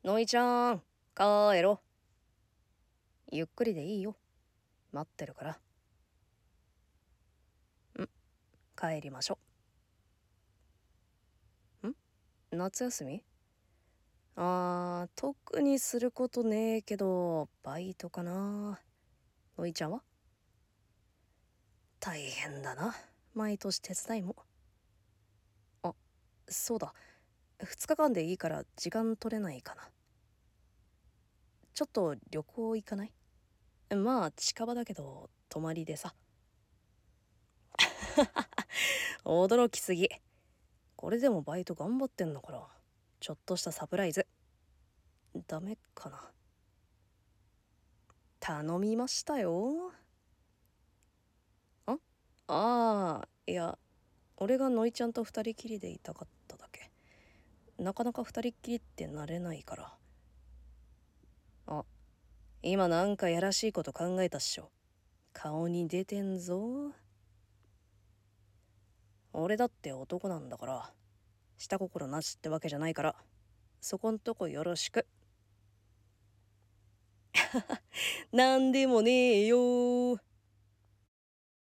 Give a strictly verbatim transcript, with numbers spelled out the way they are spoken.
のいちゃん、帰ろ。ゆっくりでいいよ。待ってるから。ん、帰りましょ。ん、夏休み？あー、特にすることねえけど、バイトかな。のいちゃんは？大変だな。毎年手伝いも。あ、そうだ。ふつかかんでいいから時間取れないかな。ちょっと旅行行かない？まあ、近場だけど、泊まりでさ。驚きすぎ。これでもバイト頑張ってんのから、ちょっとしたサプライズ。ダメかな。頼みましたよ。ああー、いや、俺がノイちゃんと二人きりでいたかっただけ。なかなか二人っきりってなれないから。あ、今なんかやらしいこと考えたっしょ。顔に出てんぞ。俺だって男なんだから、下心なしってわけじゃないから、そこんとこよろしく。なんでもねえよ。